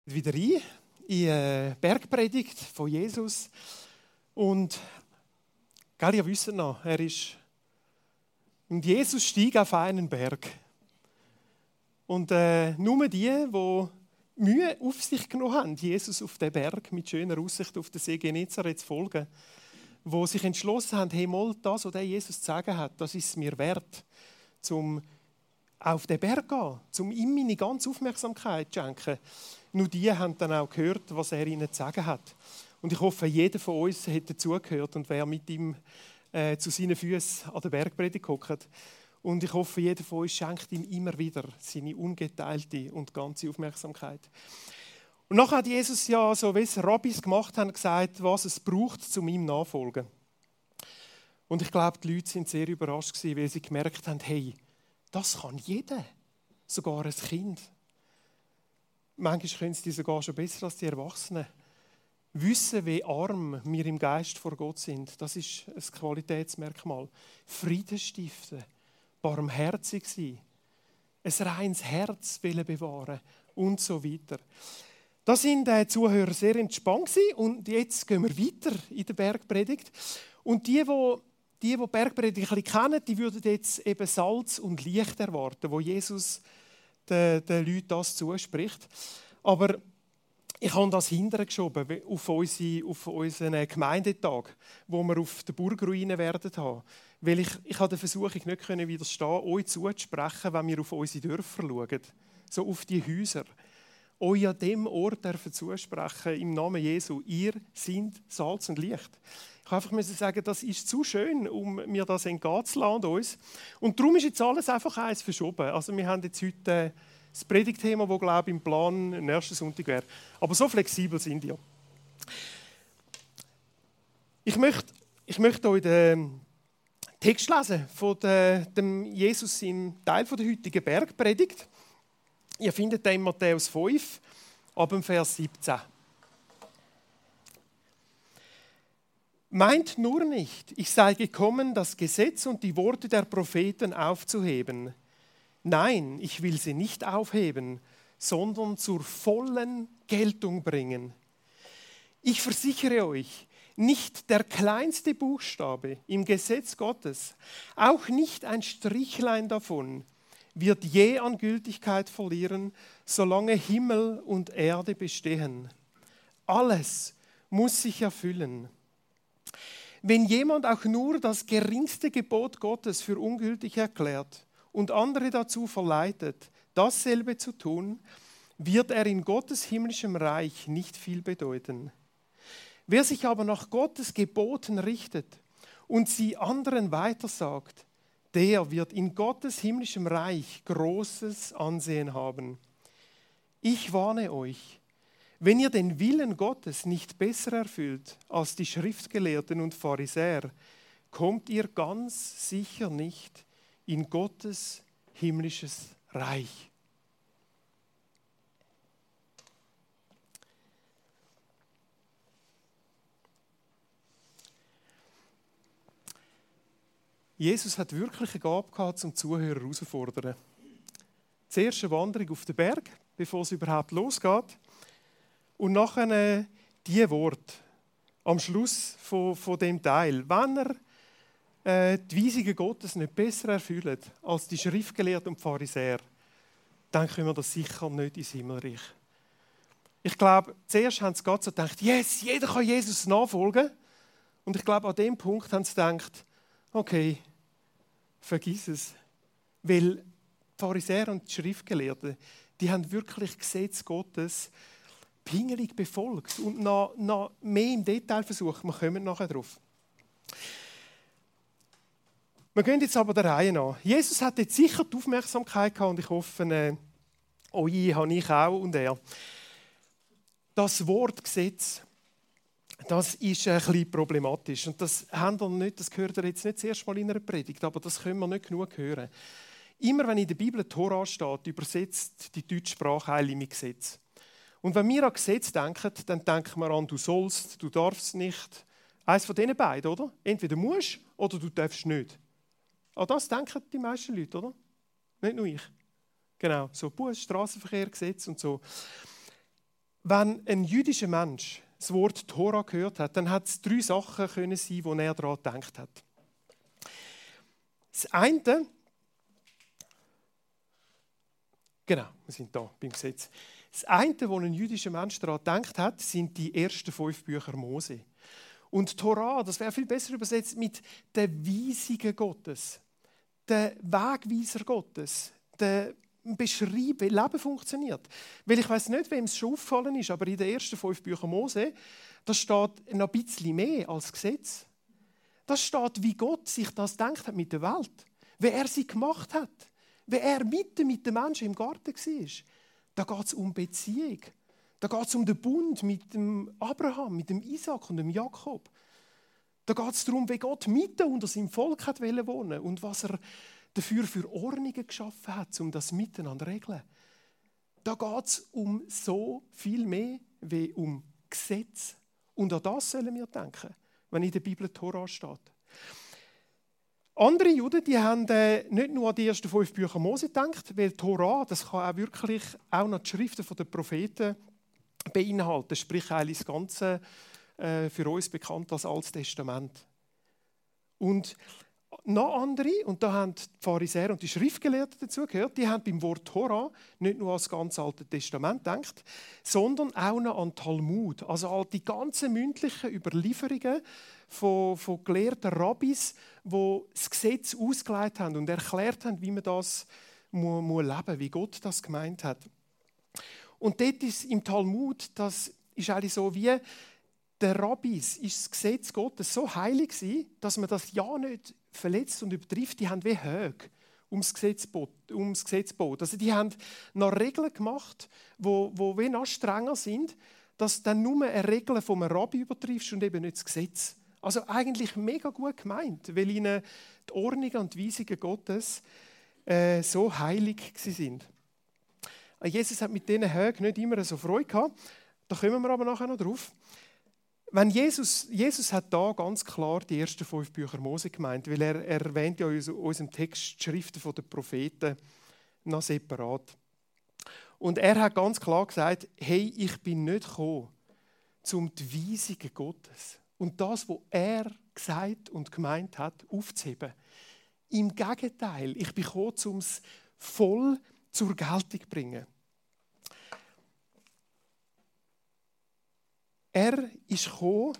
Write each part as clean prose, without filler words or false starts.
wieder rein in eine Bergpredigt von Jesus. Und ihr wisst noch, und Jesus stieg auf einen Berg. Und nur die Mühe auf sich genommen haben, Jesus auf den Berg mit schöner Aussicht auf den See Genezareth zu folgen, die sich entschlossen haben, hey, mal das, was der Jesus zu sagen hat, das ist es mir wert, zum auf den Berg gehen, um ihm meine ganze Aufmerksamkeit zu schenken. Nur die haben dann auch gehört, was er ihnen zu sagen hat. Und ich hoffe, jeder von uns hätte zugehört und wäre mit ihm zu seinen Füßen an der Bergpredigt gehockt. Und ich hoffe, jeder von uns schenkt ihm immer wieder seine ungeteilte und ganze Aufmerksamkeit. Und nachher hat Jesus ja, so wie es Rabbis gemacht haben, gesagt, was es braucht, um ihm nachzufolgen. Und ich glaube, die Leute sind sehr überrascht gewesen, weil sie gemerkt haben, hey, das kann jeder, sogar ein Kind. Manchmal können sie sogar schon besser als die Erwachsenen. Wissen, wie arm wir im Geist vor Gott sind, das ist ein Qualitätsmerkmal. Frieden stiften, barmherzig sein, ein reines Herz bewahren und so weiter. Da sind die Zuhörer sehr entspannt gewesen. Und jetzt gehen wir weiter in der Bergpredigt. Und die Bergpredigt ein bisschen kennen, die würden jetzt eben Salz und Licht erwarten, wo Jesus den Leuten das zuspricht. Aber ich habe das hinterher geschoben auf unseren Gemeindetag, wo wir auf der Burgruine werden haben. Weil ich der Versuchung nicht widerstehen, euch zuzusprechen, wenn wir auf unsere Dörfer schauen, so auf die Häuser. Euch an dem Ort dürfen zusprechen, im Namen Jesu. Ihr seid Salz und Licht. Ich einfach müssen sagen, das ist zu schön, um mir das entgehen zu lassen uns. Und darum ist jetzt alles einfach eins verschoben. Also wir haben jetzt heute das Predigtthema, das, glaube ich, im Plan nächsten Sonntag wäre. Aber so flexibel sind wir. Ich möchte euch den Text lesen von dem Jesus im Teil der heutigen Bergpredigt. Ihr findet den in Matthäus 5, ab dem Vers 17. Meint nur nicht, ich sei gekommen, das Gesetz und die Worte der Propheten aufzuheben. Nein, ich will sie nicht aufheben, sondern zur vollen Geltung bringen. Ich versichere euch, nicht der kleinste Buchstabe im Gesetz Gottes, auch nicht ein Strichlein davon, wird je an Gültigkeit verlieren, solange Himmel und Erde bestehen. Alles muss sich erfüllen. Wenn jemand auch nur das geringste Gebot Gottes für ungültig erklärt und andere dazu verleitet, dasselbe zu tun, wird er in Gottes himmlischem Reich nicht viel bedeuten. Wer sich aber nach Gottes Geboten richtet und sie anderen weitersagt, der wird in Gottes himmlischem Reich großes Ansehen haben. Ich warne euch, wenn ihr den Willen Gottes nicht besser erfüllt als die Schriftgelehrten und Pharisäer, kommt ihr ganz sicher nicht in Gottes himmlisches Reich. Jesus hat wirklich eine Gabe gehabt, zum Zuhörer herauszufordern. Zuerst eine Wanderung auf den Berg, bevor es überhaupt losgeht. Und nachher die Worte am Schluss von dem Teil. Wenn er die Weisungen Gottes nicht besser erfüllt als die Schriftgelehrten und Pharisäer, dann können wir das sicher nicht ins Himmelreich. Ich glaube, zuerst haben sie Gott so gedacht, yes, jeder kann Jesus nachfolgen. Und ich glaube, an dem Punkt haben sie gedacht, okay, vergiss es. Weil die Pharisäer und die Schriftgelehrten, die haben wirklich Gesetz Gottes pingelig befolgt und noch mehr im Detail versucht. Wir kommen nachher drauf. Wir gehen jetzt aber der Reihe nach. Jesus hat jetzt sicher die Aufmerksamkeit gehabt und ich hoffe, eure habe ich auch und er. Das Wort Gesetz, das ist ein bisschen problematisch. Und das gehört ihr jetzt nicht das erste Mal in einer Predigt, aber das können wir nicht genug hören. Immer wenn in der Bibel Tora steht, übersetzt die deutsche Sprache Heilig mit Gesetz. Und wenn wir an Gesetz denken, dann denken wir an, du sollst, du darfst nicht. Eins von diesen beiden, oder? Entweder musst oder du darfst nicht. An das denken die meisten Leute, oder? Nicht nur ich. Genau, so Bus, Strassenverkehr, Gesetz und so. Wenn ein jüdischer Mensch das Wort Tora gehört hat, dann hat es 3 Sachen können sein, wo er daran gedacht hat. Das eine, genau, wir sind da beim Gesetz. Das eine, wo ein jüdischer Mensch daran gedacht hat, sind die ersten 5 Bücher Mose. Und Tora, das wäre viel besser übersetzt mit den Weisungen Gottes, der Wegweiser Gottes, der Beschreiben, wie Leben funktioniert. Weil ich weiß nicht, wem es schon aufgefallen ist, aber in den ersten 5 Büchern Mose, da steht noch ein bisschen mehr als Gesetz. Da steht, wie Gott sich das gedacht hat mit der Welt, wie er sie gemacht hat, wie er mitten mit den Menschen im Garten war. Da geht es um Beziehung. Da geht es um den Bund mit dem Abraham, mit dem Isaac und dem Jakob. Da geht es darum, wie Gott mitten unter seinem Volk hat wohnen und was er dafür für Ordnungen geschaffen hat, um das miteinander zu regeln. Da geht es um so viel mehr wie um Gesetz. Und an das sollen wir denken, wenn in der Bibel Tora steht. Andere Juden, die haben nicht nur an die ersten 5 Bücher Mose gedacht, weil Tora, das kann auch wirklich auch noch die Schriften der Propheten beinhalten, sprich eigentlich das Ganze für uns bekannt als Altes Testament. Und noch andere, und da haben die Pharisäer und die Schriftgelehrten dazu gehört, die haben beim Wort Tora nicht nur an das ganze Alte Testament gedacht, sondern auch noch an Talmud, also all die ganzen mündlichen Überlieferungen von gelehrten Rabbis, die das Gesetz ausgelegt haben und erklärt haben, wie man das leben muss, wie Gott das gemeint hat. Und dort ist im Talmud, das ist eigentlich so wie der Rabbis, ist das Gesetz Gottes so heilig gewesen, dass man das ja nicht verletzt und übertrifft. Die haben wie Höhe ums Gesetz gebaut. Also die haben noch Regeln gemacht, die wie noch strenger sind, dass dann nur eine Regel vom Rabbi übertriffst und eben nicht das Gesetz. Also eigentlich mega gut gemeint, weil ihnen die Ordnungen und die Weisungen Gottes so heilig sind. Jesus hat mit diesen Höhen nicht immer so Freude gehabt. Da kommen wir aber nachher noch drauf. Wenn Jesus hat da ganz klar die ersten 5 Bücher Mose gemeint, weil er erwähnt ja in unserem Text die Schriften der Propheten noch separat. Und er hat ganz klar gesagt, hey, ich bin nicht gekommen, um die Weisungen Gottes und das, was er gesagt und gemeint hat, aufzuheben. Im Gegenteil, ich bin gekommen, um es voll zur Geltung zu bringen. Er ist gekommen,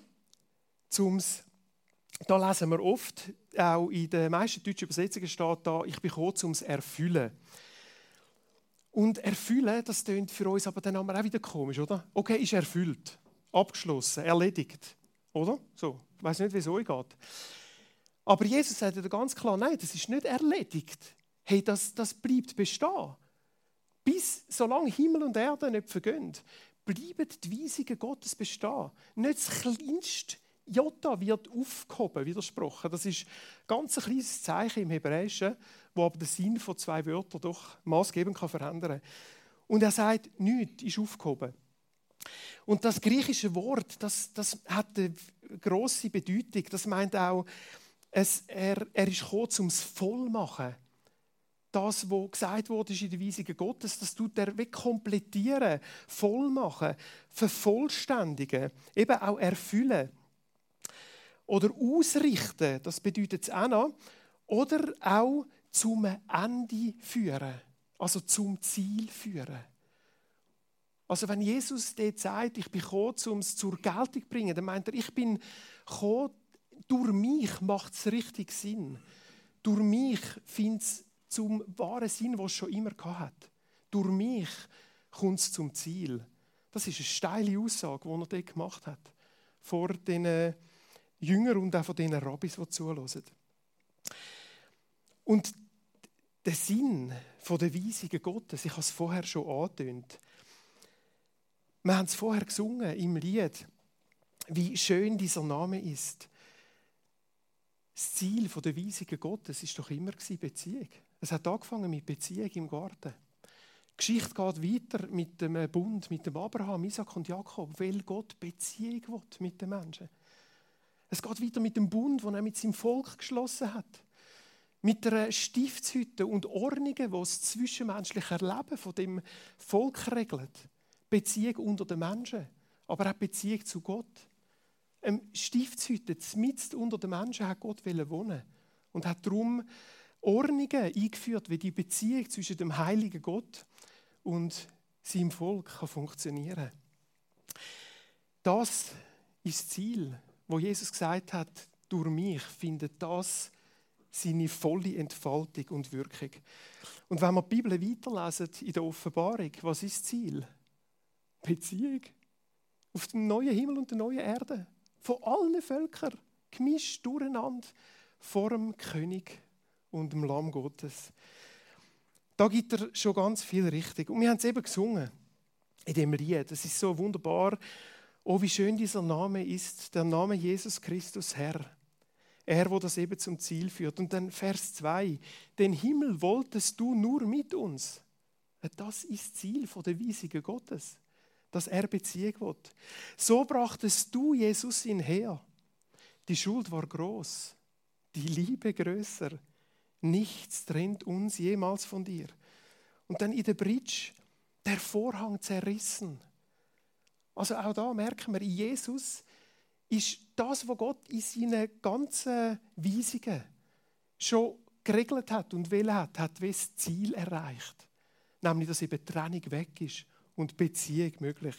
da lesen wir oft, auch in den meisten deutschen Übersetzungen steht da, ich bin gekommen, um es erfüllen. Und erfüllen, das klingt für uns aber dann auch wieder komisch, oder? Okay, ist erfüllt, abgeschlossen, erledigt, oder? So, ich weiss nicht, wie es euch geht. Aber Jesus sagt ja ganz klar, nein, das ist nicht erledigt. Hey, das bleibt bestehen. Bis, solange Himmel und Erde nicht vergehen, bleiben die Weisungen Gottes bestehen. Nicht das kleinste Jota wird aufgehoben, widersprochen. Das ist ein ganz kleines Zeichen im Hebräischen, das aber den Sinn von 2 Wörtern doch maßgebend verändern kann. Und er sagt, nichts ist aufgehoben. Und das griechische Wort, das hat eine grosse Bedeutung. Das meint auch, er ist gekommen, um es voll zu machen. Das, was gesagt wurde in den Weisungen Gottes, das tut er komplettieren, voll machen, vervollständigen, eben auch erfüllen. Oder ausrichten, das bedeutet es auch noch. Oder auch zum Ende führen, also zum Ziel führen. Also wenn Jesus dort sagt, ich bin gekommen, um es zur Geltung zu bringen, dann meint er, ich bin gekommen, durch mich macht es richtig Sinn. Durch mich findet es zum wahren Sinn, den es schon immer hat. Durch mich kommt es zum Ziel. Das ist eine steile Aussage, die er dort gemacht hat. Vor den Jüngern und auch von den Rabbis, die zuhören. Und der Sinn der Weisungen Gottes, ich habe es vorher schon angetönt. Wir haben es vorher gesungen im Lied, wie schön dieser Name ist. Das Ziel der Weisungen Gottes war doch immer Beziehung. Es hat angefangen mit Beziehung im Garten. Die Geschichte geht weiter mit dem Bund, mit dem Abraham, Isaac und Jakob, weil Gott Beziehung will mit den Menschen. Es geht weiter mit dem Bund, den er mit seinem Volk geschlossen hat. Mit der Stiftshütte und Ordnungen, die das zwischenmenschliche Erleben von dem Volk regelt. Beziehung unter den Menschen, aber auch Beziehung zu Gott. Stiftshütte, mitten unter den Menschen, hat Gott wohnen und hat darum Ordnungen eingeführt, wie die Beziehung zwischen dem heiligen Gott und seinem Volk kann funktionieren. Das ist das Ziel, wo Jesus gesagt hat, durch mich findet das seine volle Entfaltung und Wirkung. Und wenn wir die Bibel weiterlesen in der Offenbarung, was ist das Ziel? Beziehung auf dem neuen Himmel und der neuen Erde. Von allen Völkern, gemischt durcheinander, vor dem König und dem Lamm Gottes. Da gibt er schon ganz viel richtig. Und wir haben es eben gesungen in dem Lied. Es ist so wunderbar. Oh, wie schön dieser Name ist, der Name Jesus Christus Herr. Er, wo das eben zum Ziel führt. Und dann Vers 2. Den Himmel wolltest du nur mit uns. Das ist das Ziel der Weisungen Gottes, dass er Beziehung will. So brachtest du Jesus her. Die Schuld war groß, die Liebe größer. Nichts trennt uns jemals von dir. Und dann in der Bridge, der Vorhang zerrissen. Also auch da merken wir, in Jesus ist das, was Gott in seinen ganzen Weisungen schon geregelt hat und will hat das Ziel erreicht. Nämlich, dass eben Trennung weg ist und Beziehung möglich.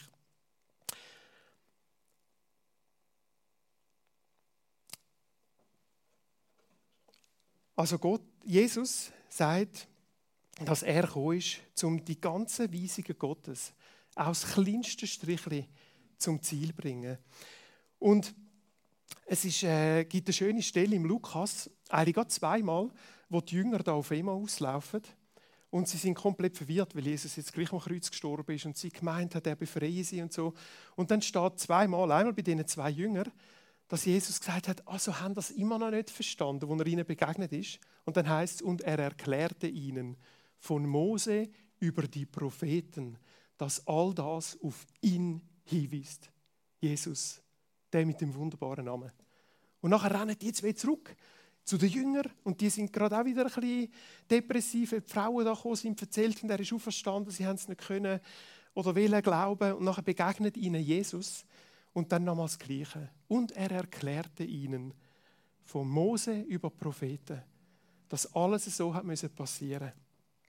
Also Jesus sagt, dass er gekommen ist, um die ganzen Weisungen Gottes aus kleinsten Strichli zum Ziel zu bringen. Und es gibt eine schöne Stelle im Lukas, eigentlich gerade zweimal, wo die Jünger da auf Emmaus laufen. Und sie sind komplett verwirrt, weil Jesus jetzt gleich am Kreuz gestorben ist und sie gemeint hat, er befreie sie und so. Und dann steht zweimal, einmal bei diesen zwei Jüngern, dass Jesus gesagt hat, also haben das immer noch nicht verstanden, wo er ihnen begegnet ist. Und dann heißt es, und er erklärte ihnen von Mose über die Propheten, dass all das auf ihn hinweist. Jesus, der mit dem wunderbaren Namen. Und nachher rennen die jetzt wieder zurück zu den Jüngern und die sind gerade auch wieder ein bisschen depressiv. Die Frauen da gekommen sind, erzählt, er ist auferstanden, sie haben es nicht können oder wollen glauben. Und nachher begegnet ihnen Jesus und dann nochmals das Gleiche. Und er erklärte ihnen von Mose über Propheten, dass alles so hat passieren müssen.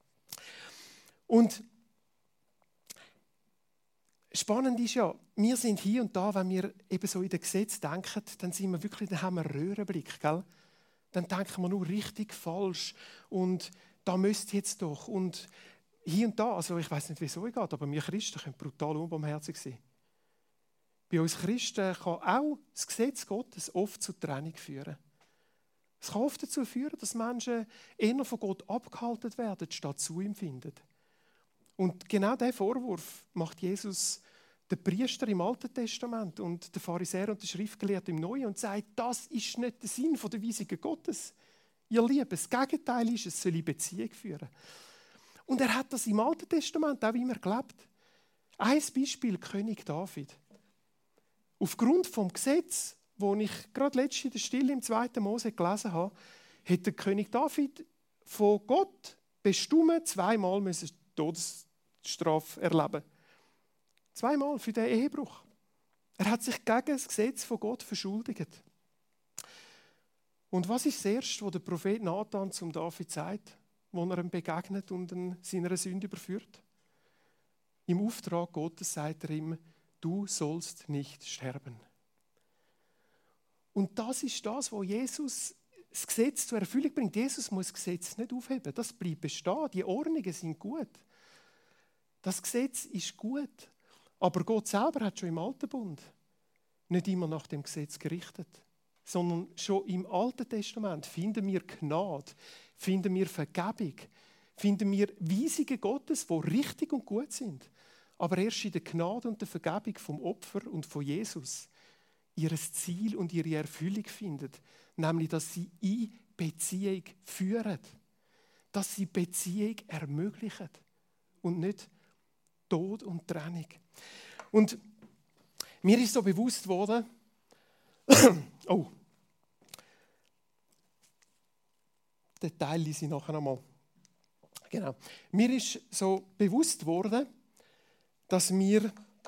Und spannend ist ja, wir sind hier und da, wenn wir eben so in den Gesetz denken, dann sind wir wirklich, dann haben wir einen Röhrenblick, gell? Dann denken wir nur richtig falsch und da müsste jetzt doch und hier und da, also ich weiß nicht, wie es euch geht, aber wir Christen können brutal unbarmherzig sein. Bei uns Christen kann auch das Gesetz Gottes oft zu Trennung führen. Es kann oft dazu führen, dass Menschen eher von Gott abgehalten werden, statt zu ihm finden. Und genau diesen Vorwurf macht Jesus den Priester im Alten Testament und den Pharisäer und den Schriftgelehrten im Neuen und sagt, das ist nicht der Sinn der Weisungen Gottes. Ihr Lieben, das Gegenteil ist, es soll in Beziehung führen. Und er hat das im Alten Testament auch immer gelebt. Ein Beispiel, König David. Aufgrund vom Gesetz, das ich gerade letztens in der Stille im 2. Mose gelesen habe, hat der König David von Gott bestimmt zweimal Todesstrafe erleben. Zweimal für den Ehebruch. Er hat sich gegen das Gesetz von Gott verschuldigt. Und was ist das Erste, was der Prophet Nathan zum David sagt, wo er ihm begegnet und ihn seiner Sünde überführt? Im Auftrag Gottes sagt er ihm, du sollst nicht sterben. Und das ist das, wo Jesus das Gesetz zur Erfüllung bringt. Jesus muss das Gesetz nicht aufheben. Das bleibt bestehen. Die Ordnungen sind gut. Das Gesetz ist gut. Aber Gott selber hat schon im Alten Bund nicht immer nach dem Gesetz gerichtet, sondern schon im Alten Testament finden wir Gnade, finden wir Vergebung, finden wir Weisungen Gottes, die richtig und gut sind. Aber erst in der Gnade und der Vergebung vom Opfer und von Jesus ihr Ziel und ihre Erfüllung finden, nämlich, dass sie in Beziehung führen, dass sie Beziehung ermöglichen und nicht Tod und Trennung. Und mir ist so bewusst worden, oh, den Teil lese ich nachher nochmal. Genau. Mir ist so bewusst worden, dass wir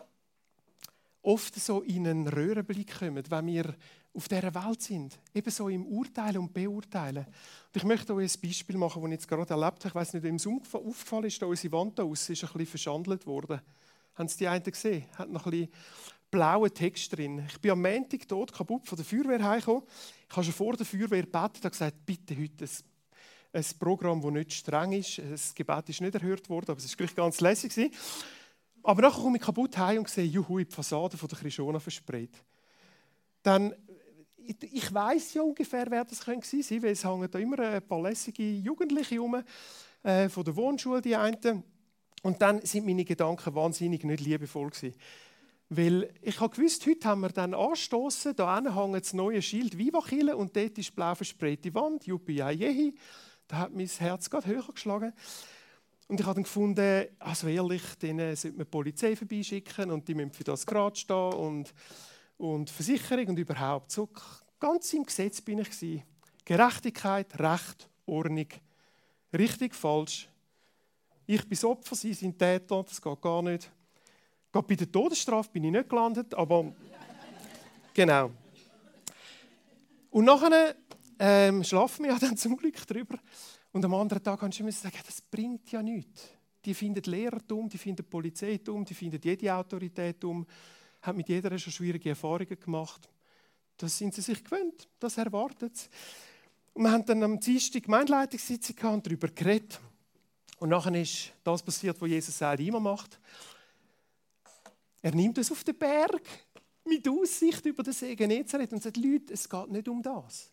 oft so in einen Röhrenblick kommen, wenn wir auf dieser Welt sind. Eben so im Urteilen und Beurteilen. Und ich möchte euch ein Beispiel machen, das ich jetzt gerade erlebt habe. Ich weiss nicht, wem es aufgefallen ist, da unsere Wand da aussen ist ein bisschen verschandelt worden. Haben Sie die einen gesehen? Hat noch ein bisschen blauen Text drin. Ich bin am Montag tot kaputt von der Feuerwehr heimgekommen. Ich habe schon vor der Feuerwehr gebetet und gesagt, bitte heute ein Programm, das nicht streng ist. Das Gebet ist nicht erhört worden, aber es war gleich ganz lässig. Aber nachher komme ich kaputt heim und sehe, juhu, die Fassade von der Krishona versprayt. Dann, ich weiss ja ungefähr, wer das gewesen sein, weil es hängen da immer ein paar lässige Jugendliche rum, von der Wohnschule, die einen. Und dann sind meine Gedanken wahnsinnig nicht liebevoll gewesen. Weil ich habe gewusst, heute haben wir dann angestoßen, da hängt das neue Schild Viva-Kille und dort ist blau versprayte Wand, Juppie Jehi. Da hat mein Herz gerade höher geschlagen. Und ich habe dann gefunden, also ehrlich, denen sollte man die Polizei vorbeischicken und die müssen für das gerade stehen und Versicherung und überhaupt. So ganz im Gesetz bin ich gewesen. Gerechtigkeit, Recht, Ordnung. Richtig, falsch. Ich bin das Opfer, sie sind Täter, das geht gar nicht. Gerade bei der Todesstrafe bin ich nicht gelandet, aber genau. Und nachher schlafen wir ja dann zum Glück drüber. Und am anderen Tag kannst du immer sagen, das bringt ja nichts. Die finden Lehrer dumm, die finden die Polizei dumm, die finden jede Autorität dumm, haben mit jeder schon schwierige Erfahrungen gemacht. Das sind sie sich gewöhnt, das erwartet sie. Und wir haben dann am Dienstag Gemeindeleitungssitzung und darüber geredet. Und nachher ist das passiert, was Jesus sagt, immer macht. Er nimmt uns auf den Berg mit Aussicht über den See Genezareth und sagt, Leute, es geht nicht um das.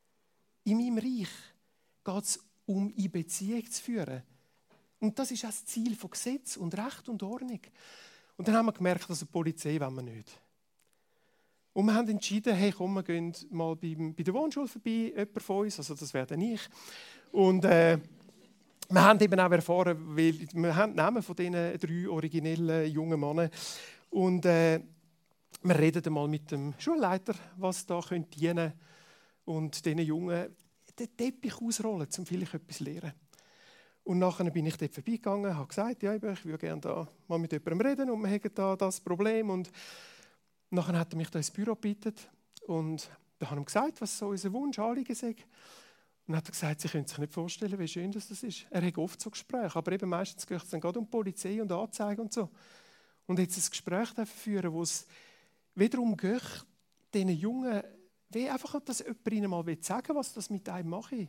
In meinem Reich geht es um in Beziehung zu führen. Und das ist auch das Ziel von Gesetz und Recht und Ordnung. Und dann haben wir gemerkt, dass die Polizei wollen wir nicht. Und wir haben entschieden, hey, komm, wir gehen mal bei der Wohnschule vorbei, jemand von uns, also das wäre dann ich. Und wir haben eben auch erfahren, weil wir haben die Namen von diesen 3 originellen jungen Männern. Und wir reden mal mit dem Schulleiter, was da dienen könnte. Und diesen Jungen den Teppich ausrollen, um vielleicht etwas zu lernen. Und nachher bin ich dort vorbeigegangen, habe gesagt, ja, ich würde gerne da mal mit jemandem reden und wir haben da das Problem. Und nachher hat er mich da ins Büro gebeten und da habe ich ihm gesagt, was so unser Wunsch, Anliegen sei. Und dann hat er gesagt, Sie können sich nicht vorstellen, wie schön das ist. Er hat oft so Gespräche, aber eben meistens geht es dann gerade um Polizei und Anzeige und so. Und jetzt ein Gespräch führen, wo es wiederum geht, diesen Jungen, wie einfach, dass jemand ihnen mal sagen will, was das mit einem mache.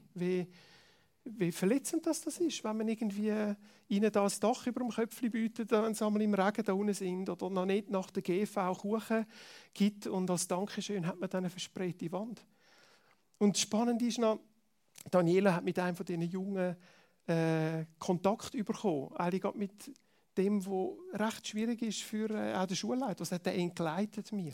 Wie verletzend das ist, wenn man irgendwie ihnen das Dach über dem Köpfchen bietet, wenn sie einmal im Regen da unten sind oder noch nicht nach der GV Kuchen gibt und als Dankeschön hat man dann eine versprayte Wand. Und spannend ist noch, Daniela hat mit einem von diesen Jungen Kontakt bekommen, eigentlich gerade mit dem, was recht schwierig ist für auch den Schulleiter. Was hat er entgleitet mir?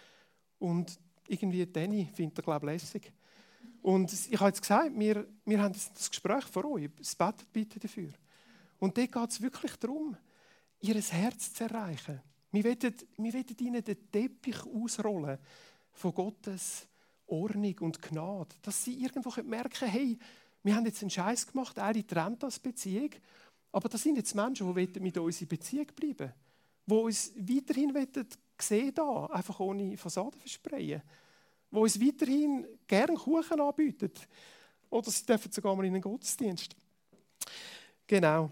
Und irgendwie Danny findet er, glaube ich, lässig. Und ich habe jetzt gesagt, wir haben das Gespräch vor euch, es betet bitte dafür. Und dort geht es wirklich darum, ihr Herz zu erreichen. Wir wollen ihnen den Teppich ausrollen von Gottes Ordnung und Gnade, dass sie irgendwo merken, hey, wir haben jetzt einen Scheiß gemacht, alle trennen das Beziehung, aber das sind jetzt Menschen, die mit uns in Beziehung bleiben wollen, die uns weiterhin sehen da, einfach ohne Fassade versprayen, die uns weiterhin gerne Kuchen anbieten. Oder sie dürfen sogar mal in einen Gottesdienst. Genau.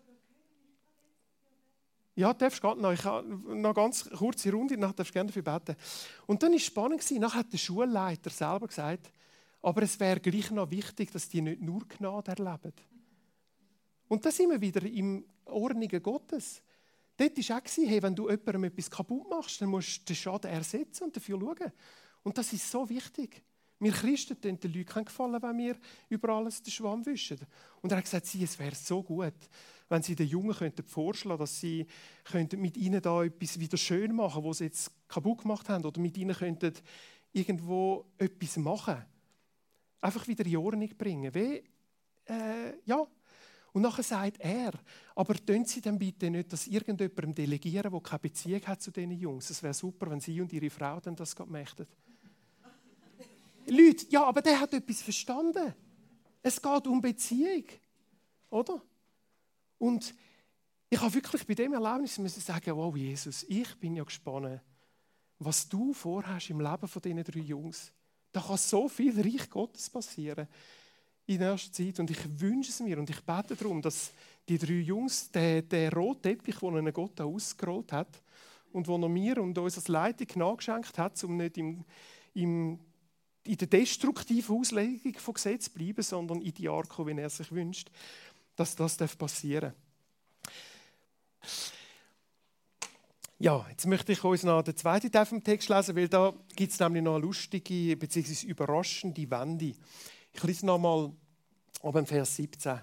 Ja, du darfst gerade noch. Ich habe noch eine ganz kurze Runde, dann darfst du gerne dafür beten. Und dann war es spannend, nachher hat der Schulleiter selber gesagt, aber es wäre gleich noch wichtig, dass die nicht nur Gnade erleben. Und da sind wir wieder im Ordnungen Gottes. Dort war auch, hey, wenn du jemandem etwas kaputt machst, dann musst du den Schaden ersetzen und dafür schauen. Und das ist so wichtig. Wir Christen tun den Leuten keinen Gefallen, wenn wir über alles den Schwamm wischen. Und er hat gesagt, es wäre so gut, wenn sie den Jungen vorschlagen könnten, dass sie mit ihnen da etwas wieder schön machen, was sie jetzt kaputt gemacht haben, oder mit ihnen könnten irgendwo etwas machen. Einfach wieder in Ordnung bringen. Ja. Und nachher sagt er, aber tun Sie dann bitte nicht, dass irgendjemandem delegieren, der keine Beziehung hat zu diesen Jungs. Es wäre super, wenn Sie und Ihre Frau dann das möchten. Leute, ja, aber der hat etwas verstanden. Es geht um Beziehung, oder? Und Ich habe wirklich bei dem Erlebnis müssen sagen, wow Jesus, ich bin ja gespannt, was du vorhast im Leben von diesen 3 Jungs. Da kann so viel Reich Gottes passieren in nächster Zeit. Und ich wünsche es mir und ich bete darum, dass die 3 Jungs den roten Teppich, den ihnen Gott ausgerollt hat und den er mir und uns als Leitung nachgeschenkt hat, um nicht in der destruktiven Auslegung von Gesetz zu bleiben, sondern in die Art, wie er sich wünscht, dass das passieren darf. Ja, jetzt möchte ich uns noch den zweiten Teil vom Text lesen, weil da gibt es nämlich noch eine lustige bzw. überraschende Wende. Ich lese noch mal ab dem Vers 17.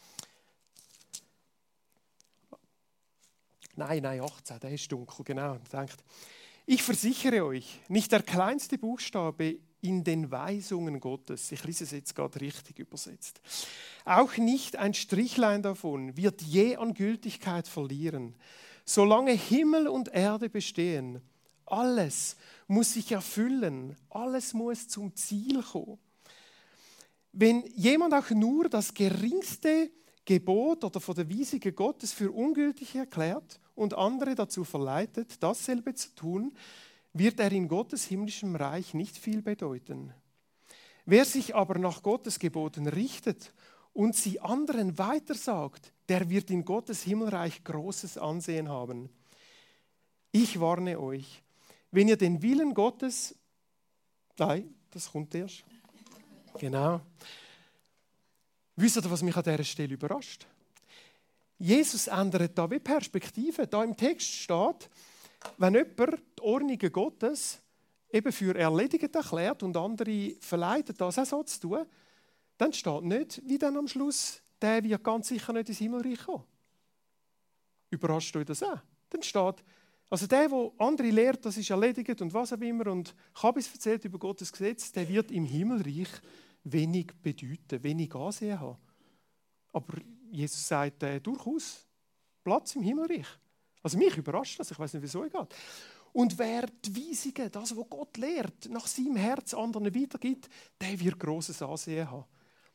Nein, 18, der ist dunkel, genau. Denkt, ich versichere euch, nicht der kleinste Buchstabe in den Weisungen Gottes, ich lese es jetzt gerade richtig übersetzt, auch nicht ein Strichlein davon wird je an Gültigkeit verlieren. Solange Himmel und Erde bestehen, alles muss sich erfüllen, alles muss zum Ziel kommen. Wenn jemand auch nur das geringste Gebot oder von der Weisungen Gottes für ungültig erklärt und andere dazu verleitet, dasselbe zu tun, wird er in Gottes himmlischem Reich nicht viel bedeuten. Wer sich aber nach Gottes Geboten richtet und sie anderen weitersagt, der wird in Gottes Himmelreich großes Ansehen haben. Ich warne euch, wenn ihr den Willen Gottes... Nein, das kommt erst. Genau. Wisst ihr, was mich an dieser Stelle überrascht? Jesus ändert da wie Perspektive. Da im Text steht, wenn jemand die Ordnungen Gottes eben für erledigt erklärt und andere verleitet, das auch so zu tun, dann steht nicht, wie dann am Schluss, der wird ganz sicher nicht ins Himmelreich kommen. Überrascht euch das auch? Dann steht, also der andere lehrt, das ist erledigt und was auch immer und Kabis erzählt über Gottes Gesetz, der wird im Himmelreich wenig bedeuten, wenig Ansehen haben. Aber Jesus sagt durchaus Platz im Himmelreich. Also mich überrascht das, ich weiß nicht, wieso es geht. Und wer die Weisungen, das, was Gott lehrt, nach seinem Herz anderen weitergibt, der wird grosses Ansehen haben.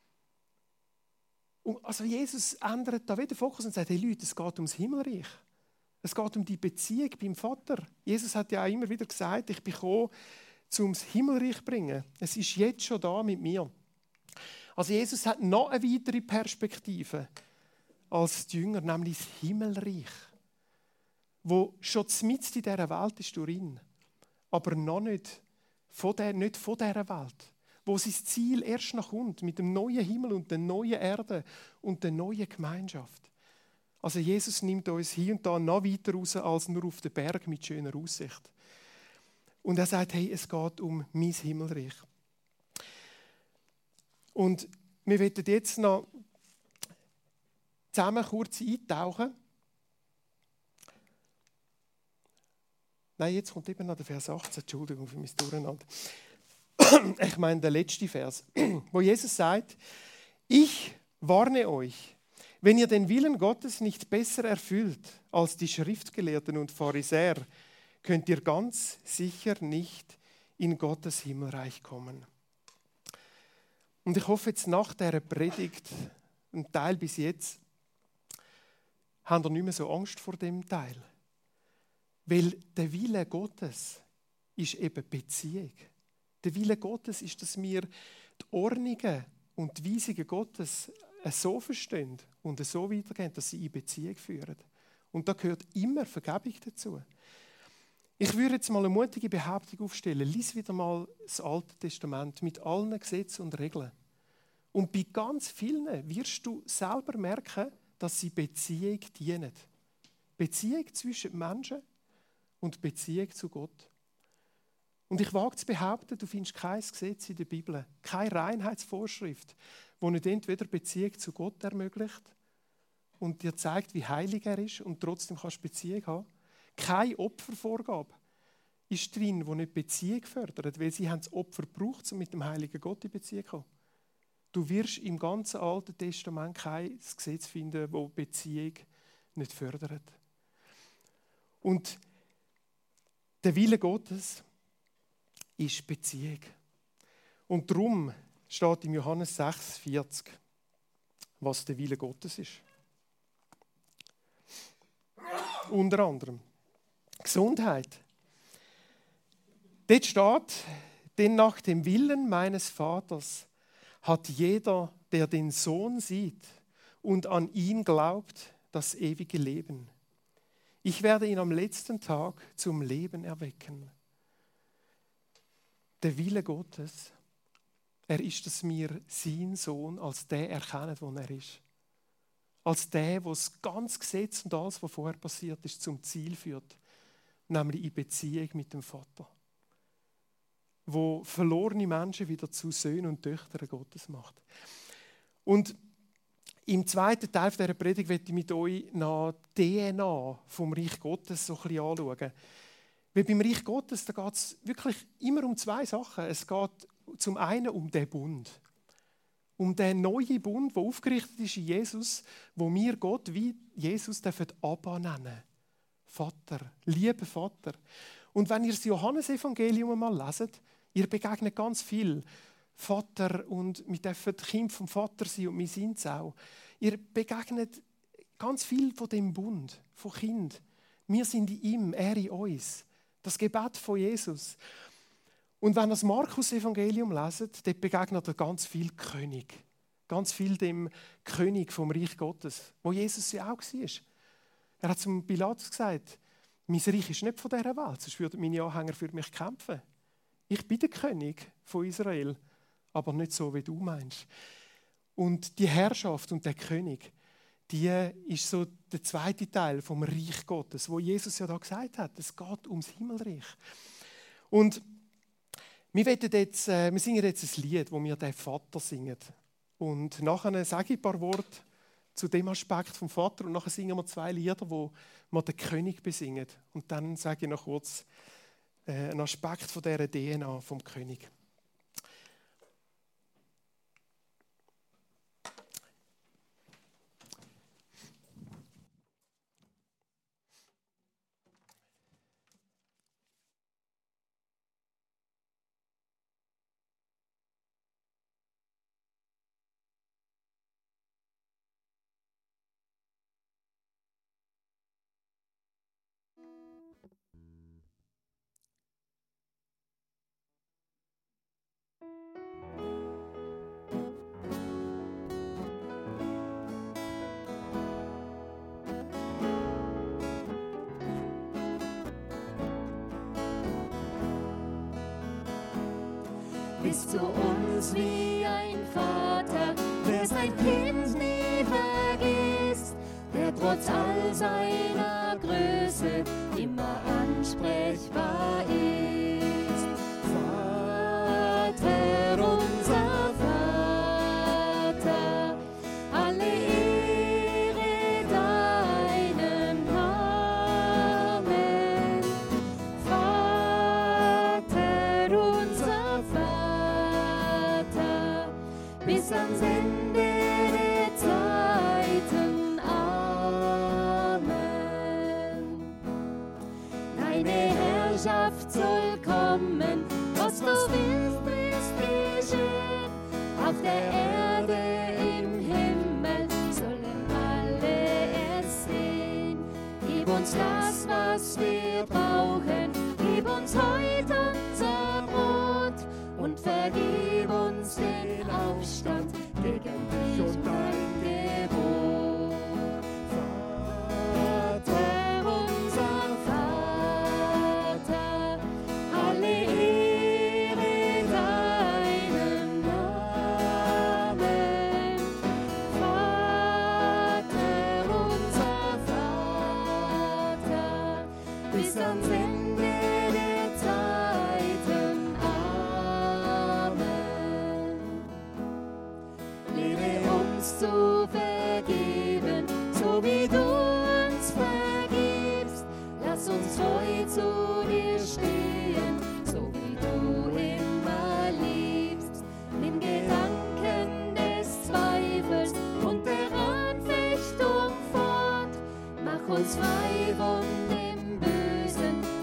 Und also Jesus ändert da wieder den Fokus und sagt, hey Leute, es geht ums Himmelreich. Es geht um die Beziehung beim Vater. Jesus hat ja auch immer wieder gesagt, ich bin gekommen, um das Himmelreich zu bringen. Es ist jetzt schon da mit mir. Also Jesus hat noch eine weitere Perspektive als die Jünger, nämlich das Himmelreich, wo schon mitten in dieser Welt ist durch ihn, aber noch nicht von dieser Welt, wo sein Ziel erst noch kommt, mit dem neuen Himmel und der neuen Erde und der neuen Gemeinschaft. Also Jesus nimmt uns hier und da noch weiter raus als nur auf den Berg mit schöner Aussicht. Und er sagt, hey, es geht um mein Himmelreich. Und wir werden jetzt noch zusammen kurz eintauchen. Nein, jetzt kommt eben noch der Vers 18, Entschuldigung für mein Durcheinander. Ich meine der letzte Vers, wo Jesus sagt, ich warne euch, wenn ihr den Willen Gottes nicht besser erfüllt als die Schriftgelehrten und Pharisäer, könnt ihr ganz sicher nicht in Gottes Himmelreich kommen. Und ich hoffe jetzt nach dieser Predigt, ein Teil bis jetzt, habt ihr nicht mehr so Angst vor dem Teil. Weil der Wille Gottes ist eben Beziehung. Der Wille Gottes ist, dass wir die Ordnungen und die Weisungen Gottes so verstehen und so weitergehen, dass sie in Beziehung führen. Und da gehört immer Vergebung dazu. Ich würde jetzt mal eine mutige Behauptung aufstellen. Lies wieder mal das Alte Testament mit allen Gesetzen und Regeln. Und bei ganz vielen wirst du selber merken, dass sie Beziehung dienen. Beziehung zwischen Menschen und Beziehung zu Gott. Und ich wage zu behaupten, du findest kein Gesetz in der Bibel, keine Reinheitsvorschrift, die nicht entweder Beziehung zu Gott ermöglicht und dir zeigt, wie heilig er ist und trotzdem kannst du Beziehung haben. Keine Opfervorgabe ist drin, die nicht Beziehung fördert, weil sie haben das Opfer gebraucht, um mit dem heiligen Gott in Beziehung zu kommen. Du wirst im ganzen Alten Testament kein Gesetz finden, das Beziehung nicht fördert. Und der Wille Gottes ist Beziehung. Und darum steht im Johannes 6,40, was der Wille Gottes ist. unter anderem. Gesundheit. Dort steht, denn nach dem Willen meines Vaters hat jeder, der den Sohn sieht und an ihn glaubt, das ewige Leben. Ich werde ihn am letzten Tag zum Leben erwecken. Der Wille Gottes, er ist, dass wir seinen Sohn als der erkennen, wo er ist. Als der, wo das ganze Gesetz und alles, was vorher passiert ist, zum Ziel führt. Nämlich in Beziehung mit dem Vater. Wo verlorene Menschen wieder zu Söhnen und Töchtern Gottes macht. Und im zweiten Teil dieser Predigt möchte ich mit euch nach der DNA vom Reich Gottes so ein bisschen anschauen. Weil beim Reich Gottes geht es wirklich immer um zwei Sachen. Es geht zum einen um den Bund. Um den neuen Bund, der aufgerichtet ist in Jesus, wo wir Gott wie Jesus Abba nennen. Vater, lieber Vater. Und wenn ihr das Johannesevangelium mal leset, ihr begegnet ganz viel Vater und wir dürfen Kind vom Vater sein und wir sind es auch. Ihr begegnet ganz viel von dem Bund, von Kind. Wir sind in ihm, er in uns. Das Gebet von Jesus. Und wenn ihr das Markus-Evangelium leset, dort begegnet ihr ganz viel König. Ganz viel dem König vom Reich Gottes, wo Jesus ja auch war. Er hat zum Pilatus gesagt, mein Reich ist nicht von dieser Welt, sonst würden meine Anhänger für mich kämpfen. Ich bin der König von Israel, aber nicht so, wie du meinst. Und die Herrschaft und der König, die ist so der zweite Teil vom Reich Gottes, wo Jesus ja da gesagt hat, es geht ums Himmelreich. Und wir singen jetzt ein Lied, wo wir den Vater singen. Und nachher sage ich ein paar Worte zu dem Aspekt vom Vater und nachher singen wir 2 Lieder, wo wir den König besingen. Und dann sage ich noch kurz einen Aspekt von dieser DNA vom König. Bist du uns wie ein Vater, der sein Kind nie vergisst, der trotz all seiner Größe immer ansprechbar ist. Vater, unser Vater, alle Ehre deinem Namen. Vater, unser Vater, bis ans Ende der Zeiten. Amen. Deine Herrschaft soll kommen, was du willst, ist geschehen. Auf der Erde, im Himmel sollen alle es sehen. Gib uns das, was wir brauchen, gib uns heute unser Brot und vergib uns den Aufstand gegen dich und dein Gebot. Vater, unser Vater, alle Ehre deinem Namen. Vater, unser Vater, bis ans Ende der Zeiten. Amen. Lehre uns zu vergeben, so wie du uns vergibst. Lass uns treu zu dir stehen, so wie du immer liebst. Nimm Gedanken des Zweifels und der Anfechtung fort. Mach uns frei von dem Bösen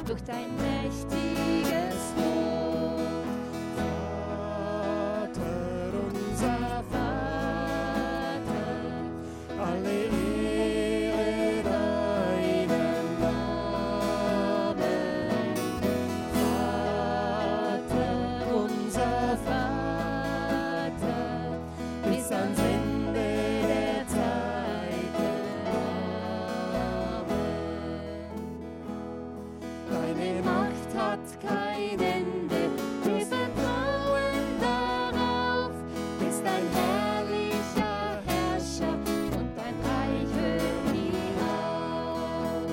kein Ende. Wir vertrauen darauf, bist ein herrlicher Herrscher und dein Reich hört nie auf.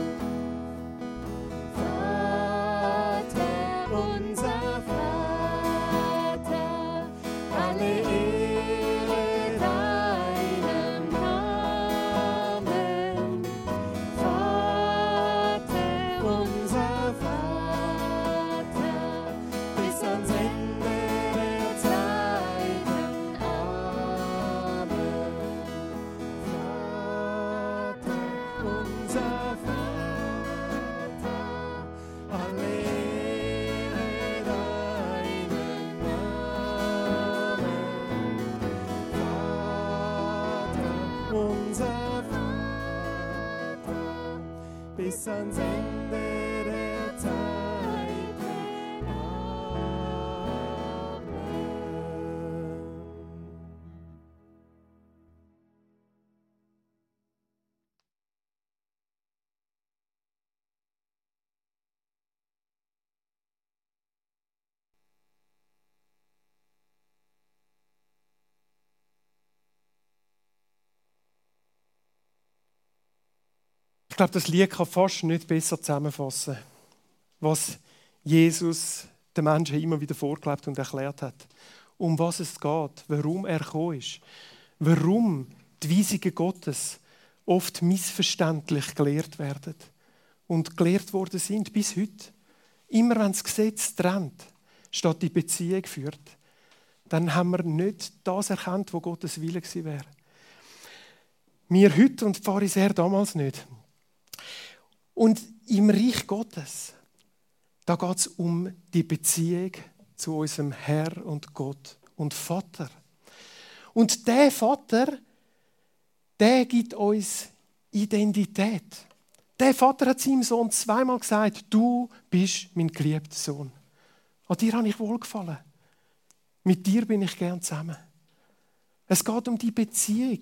Vater, unser Vater, alle Ehre deinem Namen. Vater, unser Vater, bis ans Ende der Zeiten. Amen. Vater, unser Vater, alle Ehre deinem Namen. Vater, unser Vater, bis ans Ende der Zeiten. Amen. Ich glaube, das Lied kann fast nicht besser zusammenfassen, was Jesus den Menschen immer wieder vorgelebt und erklärt hat. Um was es geht, warum er gekommen ist, warum die Weisungen Gottes oft missverständlich gelehrt werden und gelehrt worden sind bis heute. Immer wenn das Gesetz trennt, statt die Beziehung führt, dann haben wir nicht das erkannt, was Gottes Wille gewesen wäre. Wir heute und die Pharisäer damals nicht. Und im Reich Gottes, da geht es um die Beziehung zu unserem Herr und Gott und Vater. Und der Vater, der gibt uns Identität. Der Vater hat seinem Sohn zweimal gesagt, du bist mein geliebter Sohn. An dir habe ich wohlgefallen. Mit dir bin ich gern zusammen. Es geht um die Beziehung.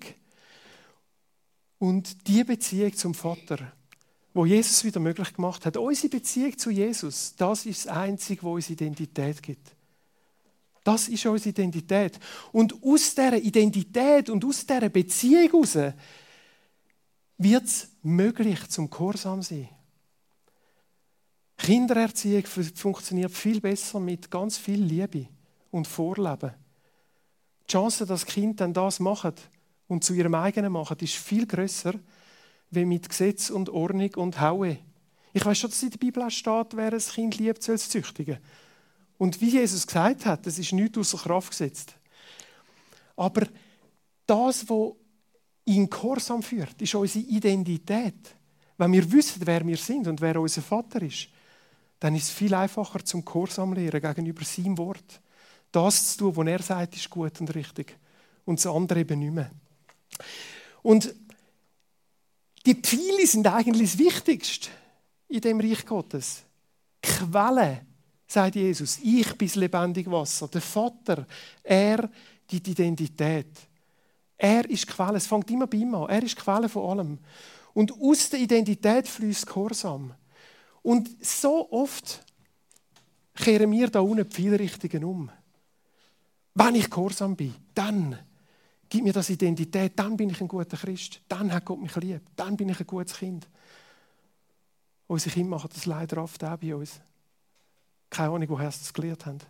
Und die Beziehung zum Vater, wo Jesus wieder möglich gemacht hat. Unsere Beziehung zu Jesus, das ist das Einzige, was uns Identität gibt. Das ist unsere Identität. Und aus dieser Identität und aus dieser Beziehung heraus wird es möglich, zum Gehorsam zu sein. Kindererziehung funktioniert viel besser mit ganz viel Liebe und Vorleben. Die Chance, dass Kind dann das macht und zu ihrem eigenen machen, ist viel grösser, wie mit Gesetz und Ordnung und Haue. Ich weiß schon, dass in der Bibel steht, wer ein Kind liebt, soll es züchtigen. Und wie Jesus gesagt hat, das ist nichts außer Kraft gesetzt. Aber das, was in Gehorsam führt, ist unsere Identität. Wenn wir wissen, wer wir sind und wer unser Vater ist, dann ist es viel einfacher zum Gehorsam lehren gegenüber seinem Wort. Das zu tun, was er sagt, ist gut und richtig. Und das andere eben nicht mehr. Und die Pfeile sind eigentlich das Wichtigste in dem Reich Gottes. Quelle, sagt Jesus, ich bin das lebendige Wasser. Der Vater, er gibt Identität. Er ist die Quelle, es fängt immer bei ihm an. Er ist die Quelle von allem. Und aus der Identität fließt Gehorsam. Und so oft kehren wir da unten die Pfeilrichtungen um. Wenn ich gehorsam bin, dann gibt mir das Identität, dann bin ich ein guter Christ, dann hat Gott mich lieb, dann bin ich ein gutes Kind. Unsere Kinder machen das leider oft auch bei uns. Keine Ahnung, woher sie das gelernt haben.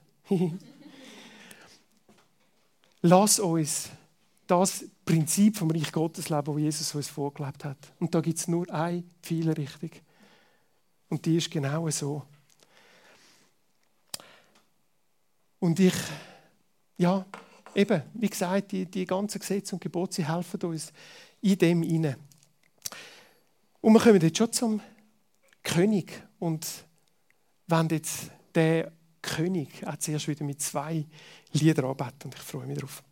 Lass uns das Prinzip vom Reich Gottes leben, das Jesus uns vorgelebt hat. Und da gibt es nur eine Pfeilrichtung. Und die ist genau so. Und wie gesagt, die ganzen Gesetze und Gebote, sie helfen uns in dem hinein. Und wir kommen jetzt schon zum König. Und wenn jetzt der König auch zuerst wieder mit 2 Liedern anbeten. Und ich freue mich darauf.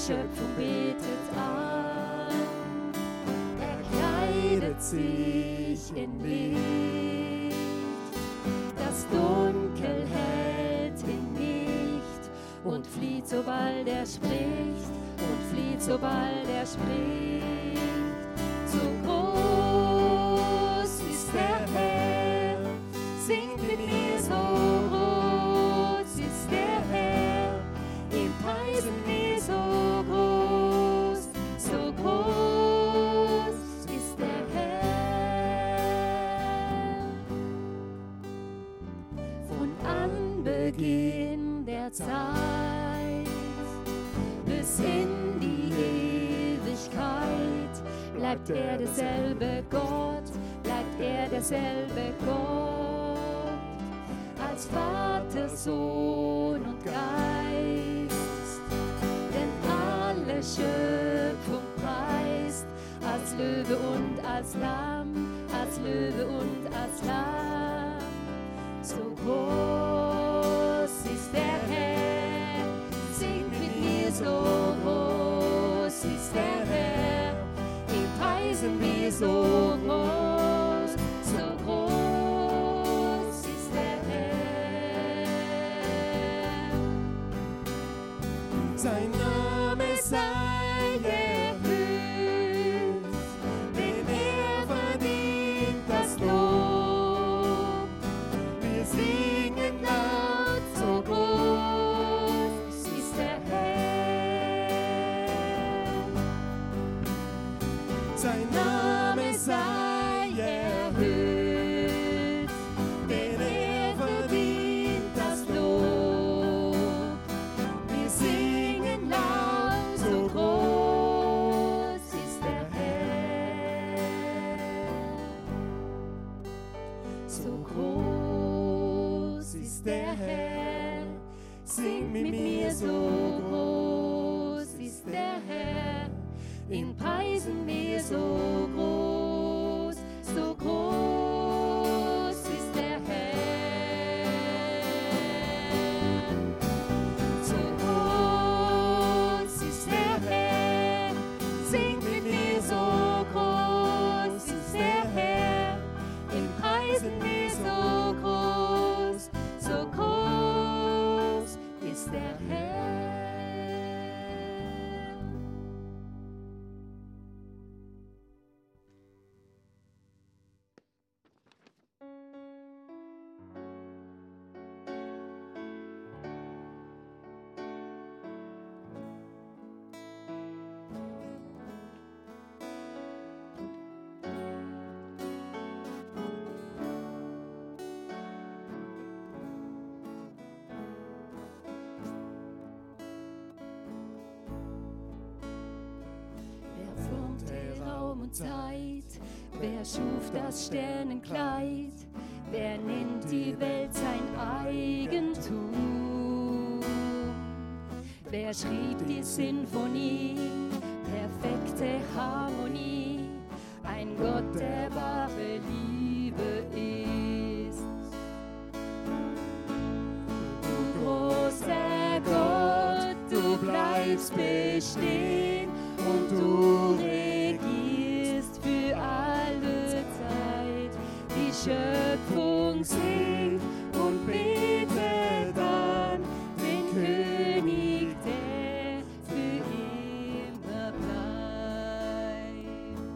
Schöpfung betet an. Er kleidet sich in Licht, das Dunkel hält ihn nicht und flieht, sobald er spricht, und flieht, sobald er spricht. So groß ist der Herr, singt mit mir, so groß ist der Herr, ihm preisen wir, so groß ist der Herr. Von Anbeginn der Zeit bis in die Ewigkeit bleibt er derselbe Gott, bleibt er derselbe Gott. Als Vater, Sohn und Geist, denn alle Schöpfung preist, als Löwe und als Lamm, als Löwe und als Lamm. So groß ist der Herr, singt mit mir, so groß ist der Herr, ihn preisen wir, so groß ist der Herr. Sein Name sei erhöht, denn er verdient das Lob. Wir singen laut, so groß ist der Herr. Sein Name sei erhöht, denn er verdient das Lob. Wir singen laut, so groß ist der Herr. So groß ist der Herr, sing mit mir, so groß ist der Herr, ihn preisen wir, so groß ist der Herr. So groß ist der Herr, singt mit mir, so groß ist der Herr, ihn preisen wir, so groß ist der Herr. Wer formte Raum und Zeit? Wer schuf das Sternenkleid? Wer nennt die Welt sein Eigentum? Wer schrieb die Sinfonie? Perfekte Harmonie. Ein Gott, der wahre Liebe ist. Du großer Gott, du bleibst bestehen und du regierst für alle Zeit. Die Schöpfung singt und betet an den König, der für immer bleibt.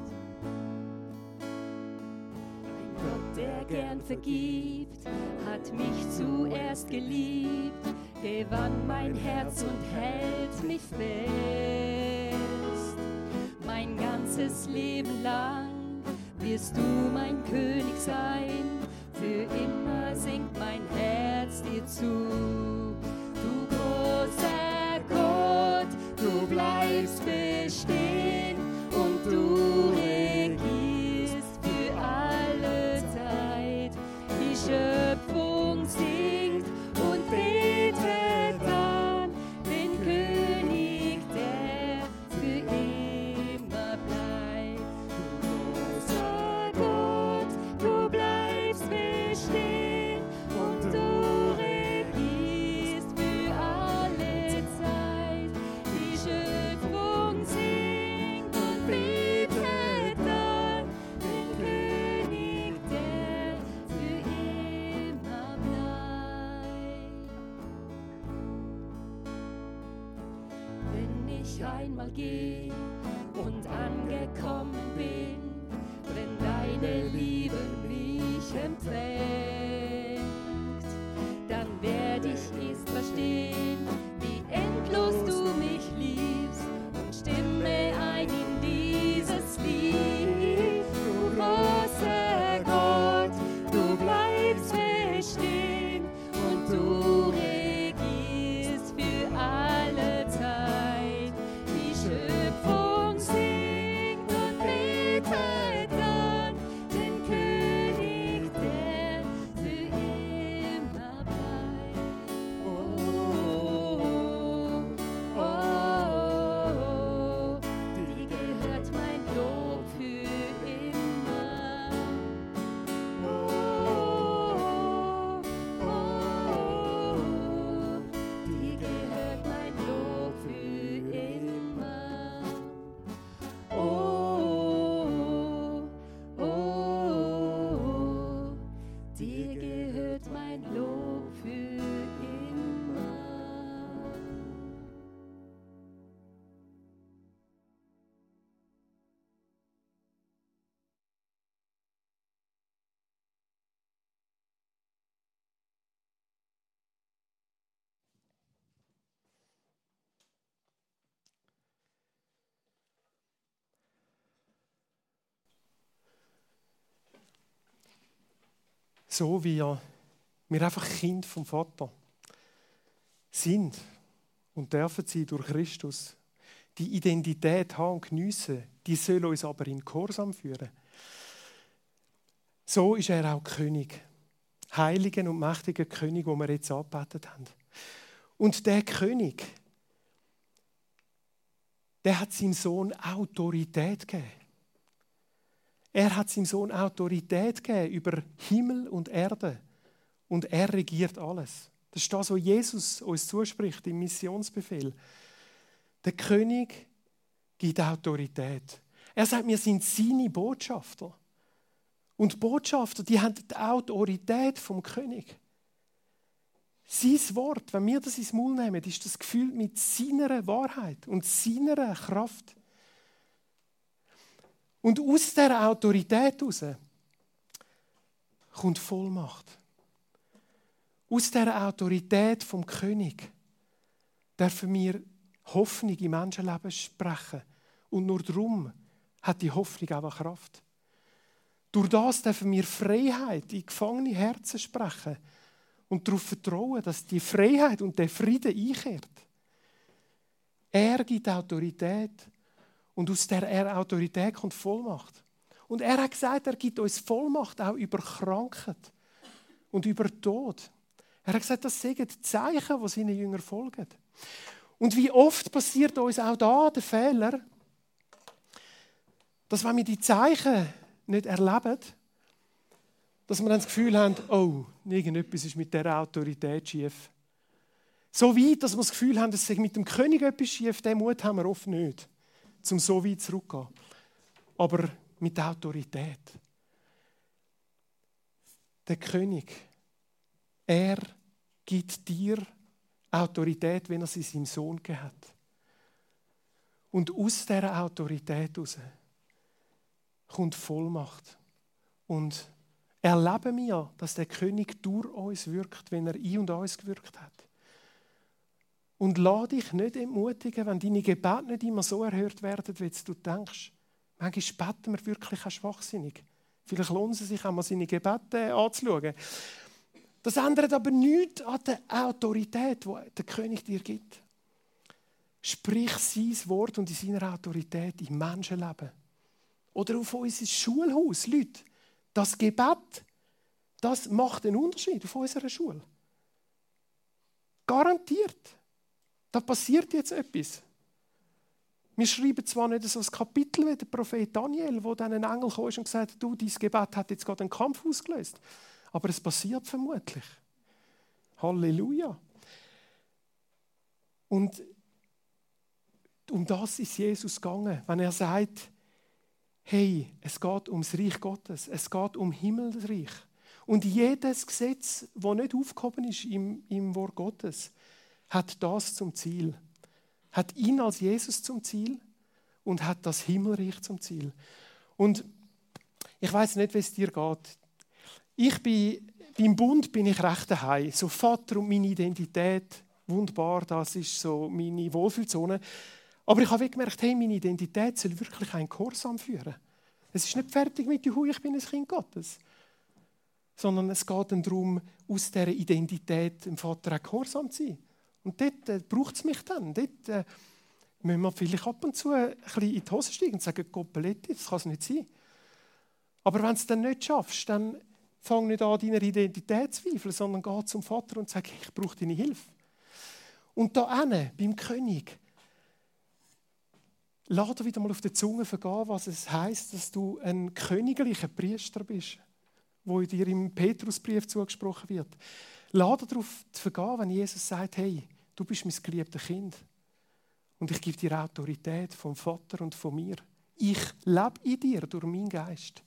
Ein Gott, der gern vergibt, hat mich zuerst geliebt, gewann mein Herz und hält mich fest. Mein ganzes Leben lang wirst du mein König sein, für immer singt mein Herz dir zu. Du großer Gott, du bleibst bestehen und du regierst für alle Zeit. Die Schöpfung singt und betet an den König, der für immer bleibt. Du großer Gott, du bleibst bestehen und du regierst für alle Zeit. Die Schöpfung einmal gehe und angekommen bin, wenn deine Liebe mich empfängt, dann werde ich erst verstehen, wie endlos du mich liebst und stimme ein in dieses Lied. Du großer Gott, du bleibst bestehen und du regierst für alle Zeit. Die Schöpfung singt und betet an den König, der für immer bleibt. Oh, oh, oh, dir gehört mein Lob für immer. Oh, oh, dir gehört mein Lob für immer. Oh, oh, dir gehört mein Lob für immer. So wie wir einfach Kind vom Vater sind und dürfen sie durch Christus die Identität haben und geniessen, die soll uns aber in Gehorsam führen. So ist er auch König. Heiligen und mächtigen König, den wir jetzt angebetet haben. Und der König, der hat seinem Sohn Autorität gegeben. Er hat seinem Sohn Autorität gegeben über Himmel und Erde. Und er regiert alles. Das ist das, was Jesus uns zuspricht im Missionsbefehl. Der König gibt Autorität. Er sagt, wir sind seine Botschafter. Und Botschafter, die haben die Autorität vom König. Sein Wort, wenn wir das ins Maul nehmen, ist das gefüllt mit seiner Wahrheit und seiner Kraft. Und aus dieser Autorität heraus kommt Vollmacht. Aus dieser Autorität vom König dürfen wir Hoffnung im Menschenleben sprechen. Und nur darum hat die Hoffnung auch Kraft. Durch das dürfen wir Freiheit in gefangene Herzen sprechen und darauf vertrauen, dass die Freiheit und der Frieden einkehrt. Er gibt Autorität. Und aus dieser Autorität kommt Vollmacht. Und er hat gesagt, er gibt uns Vollmacht auch über Krankheit und über Tod. Er hat gesagt, das sind die Zeichen, die seinen Jüngern folgen. Und wie oft passiert uns auch da der Fehler, dass wenn wir die Zeichen nicht erleben, dass wir dann das Gefühl haben, oh, irgendetwas ist mit dieser Autorität schief. So weit, dass wir das Gefühl haben, es sei mit dem König etwas schief, den Mut haben wir oft nicht, um so weit zurückzugehen. Aber mit Autorität. Der König, er gibt dir Autorität, wenn er sie seinem Sohn gegeben hat. Und aus dieser Autorität heraus kommt Vollmacht. Und erleben wir, dass der König durch uns wirkt, wenn er in und uns gewirkt hat. Und lass dich nicht entmutigen, wenn deine Gebete nicht immer so erhört werden, wie du denkst. Manchmal beten wir wirklich auch schwachsinnig. Vielleicht lohnt es sich einmal, seine Gebete anzuschauen. Das ändert aber nichts an der Autorität, die der König dir gibt. Sprich sein Wort und in seiner Autorität im Menschenleben. Oder auf unser Schulhaus, Leute. Das Gebet, das macht einen Unterschied auf unserer Schule. Garantiert. Da passiert jetzt etwas. Wir schreiben zwar nicht so ein Kapitel wie der Prophet Daniel, wo dann ein Engel kam und gesagt hat, du, dein Gebet hat jetzt gerade einen Kampf ausgelöst. Aber es passiert vermutlich. Halleluja. Und um das ist Jesus gegangen, wenn er sagt, hey, es geht ums Reich Gottes, es geht um Himmelreich. Und jedes Gesetz, das nicht aufgehoben ist im Wort Gottes, hat das zum Ziel, hat ihn als Jesus zum Ziel und hat das Himmelreich zum Ziel. Und ich weiß nicht, wie es dir geht. Beim Bund bin ich recht daheim. So Vater und meine Identität, wunderbar, das ist so meine Wohlfühlzone. Aber ich habe gemerkt, hey, meine Identität soll wirklich einen Gehorsam führen. Es ist nicht fertig mit «Juhu, ich bin ein Kind Gottes». Sondern es geht dann darum, aus dieser Identität dem Vater auch gehorsam zu sein. Und dort braucht es mich dann. Dort müssen wir vielleicht ab und zu ein bisschen in die Hose steigen und sagen, Goppeletti, das kann es nicht sein. Aber wenn du es dann nicht schaffst, dann fang nicht an, deiner Identität zu zweifeln, sondern geh zum Vater und sag, ich brauche deine Hilfe. Und da hinten, beim König, lass dir wieder mal auf die Zunge vergehen, was es heisst, dass du ein königlicher Priester bist, wo dir im Petrusbrief zugesprochen wird. Lass dir darauf vergehen, wenn Jesus sagt, hey, du bist mein geliebtes Kind. Und ich gebe dir Autorität vom Vater und von mir. Ich lebe in dir durch meinen Geist.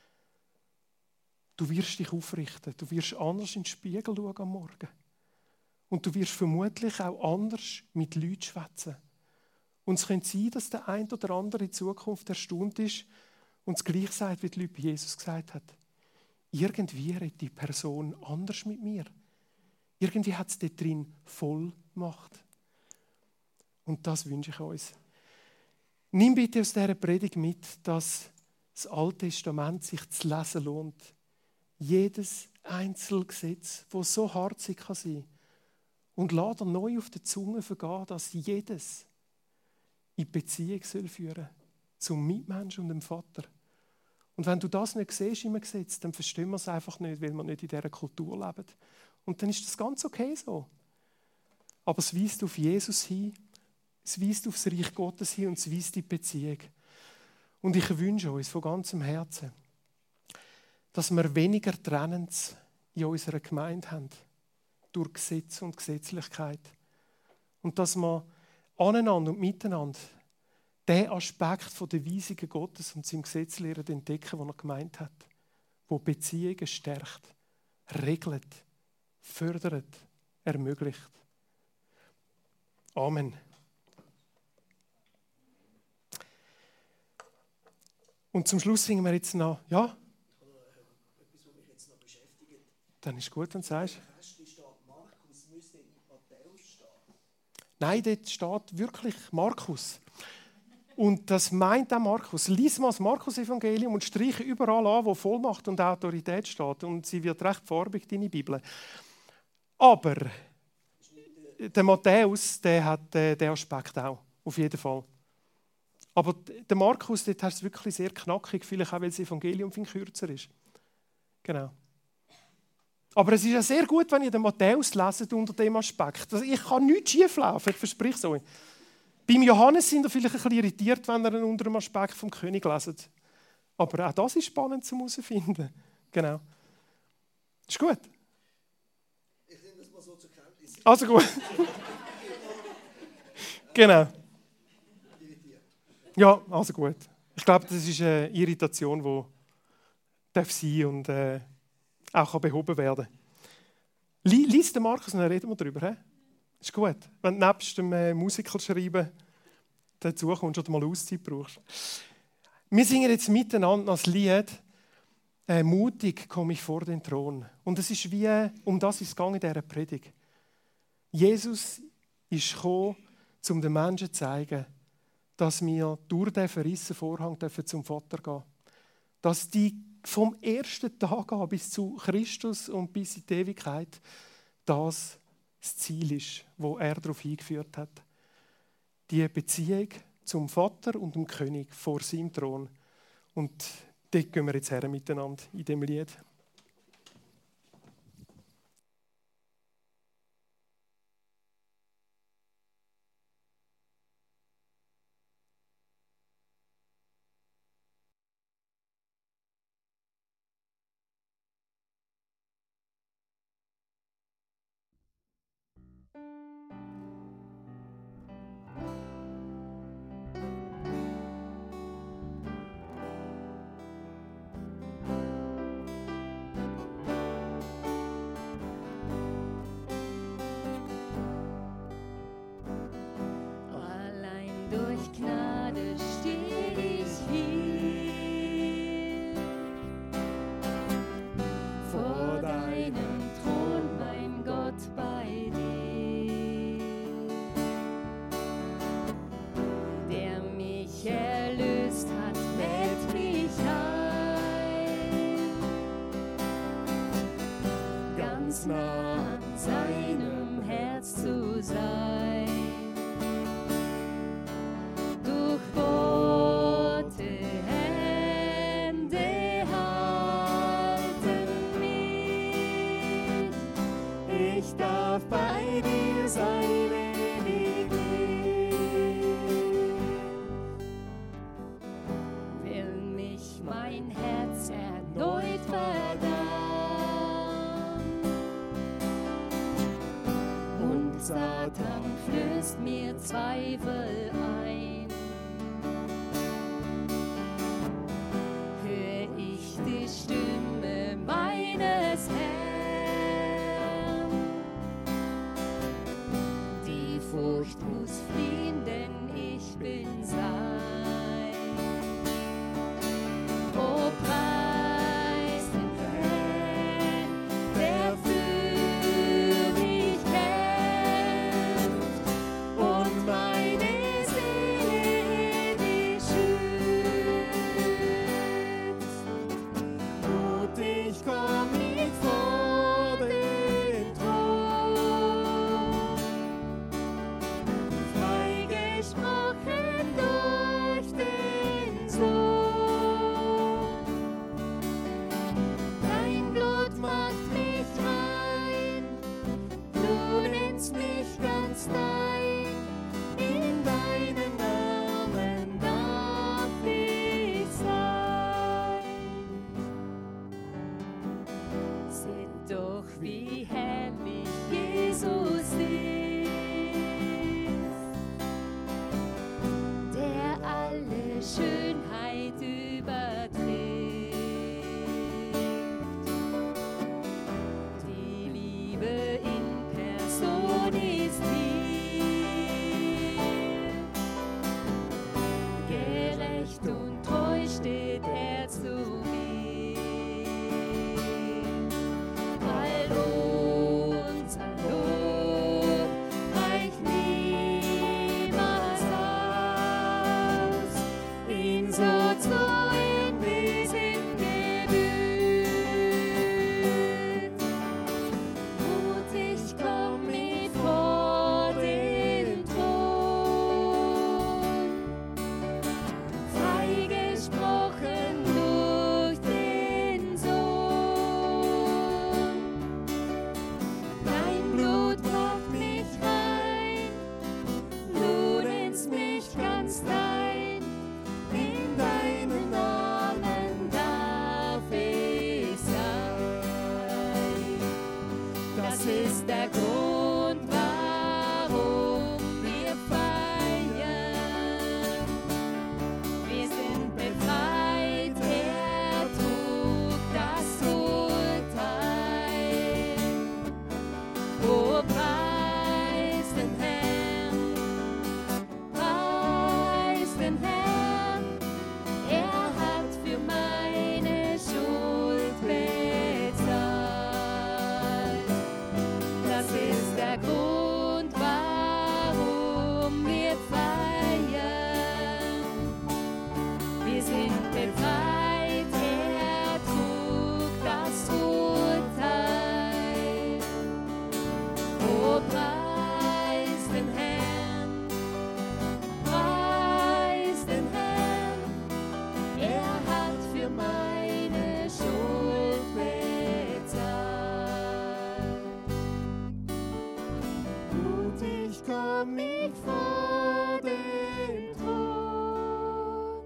Du wirst dich aufrichten. Du wirst anders in den Spiegel schauen am Morgen. Und du wirst vermutlich auch anders mit Leuten schwätzen. Und es könnte sein, dass der eine oder andere in Zukunft erstaunt ist und es gleich sagt, wie die Leute Jesus gesagt hat. Irgendwie redet die Person anders mit mir. Irgendwie hat es dort drin Vollmacht. Und das wünsche ich uns. Nimm bitte aus dieser Predigt mit, dass das Alte Testament sich zu lesen lohnt. Jedes Einzelgesetz, das so harzig kann sein. Und lass dir neu auf die Zunge vergehen, dass jedes in Beziehung führen soll zum Mitmenschen und dem Vater. Und wenn du das nicht siehst im Gesetz, dann verstehen wir es einfach nicht, weil wir nicht in dieser Kultur leben. Und dann ist das ganz okay so. Aber es weist auf Jesus hin, es weist auf das Reich Gottes hin und es weist die Beziehung. Und ich wünsche uns von ganzem Herzen, dass wir weniger Trennendes in unserer Gemeinde haben, durch Gesetz und Gesetzlichkeit. Und dass wir aneinander und miteinander den Aspekt der Weisungen Gottes und seinem Gesetz lernen entdecken, den er gemeint hat, wo Beziehungen stärkt, regelt, fördert, ermöglicht. Amen. Und zum Schluss singen wir jetzt noch, ja? Etwas, was mich jetzt noch beschäftigt. Dann ist gut, dann sagst du. Steht Markus, müsste in Matthäus stehen. Nein, dort steht wirklich Markus. Und das meint auch Markus. Lies mal das Markus-Evangelium und streiche überall an, wo Vollmacht und Autorität steht. Und sie wird recht farbig, deine Bibel. Aber der Matthäus, der hat den Aspekt auch, auf jeden Fall. Aber der Markus, dort hast du es wirklich sehr knackig, vielleicht auch, weil das Evangelium viel kürzer ist. Genau. Aber es ist ja sehr gut, wenn ihr den Matthäus leset unter dem Aspekt. Ich kann nichts schieflaufen, ich verspreche es euch. Beim Johannes sind ihr vielleicht ein bisschen irritiert, wenn ihr ihn unter dem Aspekt vom König leset. Aber auch das ist spannend zum herausfinden. Genau. Ist gut? Ich nehme das mal so zur Kenntnis. Also gut. Genau. Ja, also gut. Ich glaube, das ist eine Irritation, die darf sein und auch behoben werden kann. Lies den Markus und dann reden wir darüber. He? Ist gut. Wenn du nebst dem Musiker schreiben dazu kommst oder mal Auszeit brauchst. Wir singen jetzt miteinander das Lied «Mutig komme ich vor den Thron». Und es ist wie, um das ist es gegangen in dieser Predigt. Jesus ist gekommen, um den Menschen zu zeigen, dass wir durch den verrissenen Vorhang zum Vater gehen dürfen. Dass die vom ersten Tag an bis zu Christus und bis in die Ewigkeit das Ziel ist, wo er darauf hingeführt hat. Die Beziehung zum Vater und dem König vor seinem Thron. Und dort gehen wir jetzt her miteinander in dem Lied. mir Zweifel ein. Hör ich die Stimme meines Herrn. Die Furcht muss fliehen, denn ich bin sein. O preis den Herrn, der für mich kämpft und meine Seele ewig schützt. Und ich komm nicht vor den Thron, freigesprochen durch den Sohn. Dein Blut macht mich rein, du nennst mich ganz dein. In deinen Namen darf ich sein. Seht doch, wie herrlich Jesus ist, der alle Schönheit übertrifft. Die Liebe in Person ist hier. Gerecht und treu steht er zu mir. All unser Lob reicht niemals aus. Ihn so zu ehren, wir sind gebührt. Mutig komm ich vor den Thron, freigesprochen durch den Sohn. Dein Blut macht mich rein, du nennst mich ganz dein. In deinen Namen darf ich sein. Das ist der Grund, warum wir feiern. Wir sind befreit, er trug das Urteil. Oh, preis den Herrn, preis den Herrn. Er hat für meine Schuld bezahlt. Das ist der Grund, warum wir feiern. Wir sind befreit, er trug das Urteil. Oh, preis den Herrn, preis den Herrn. Er hat für meine Schuld bezahlt. Mutig komm ich vor den Thron,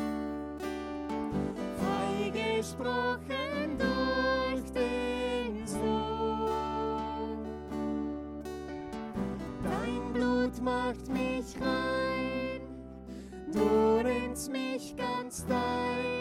freigesprochen durch den Sohn. Dein Blut macht mich rein, du nennst mich ganz dein.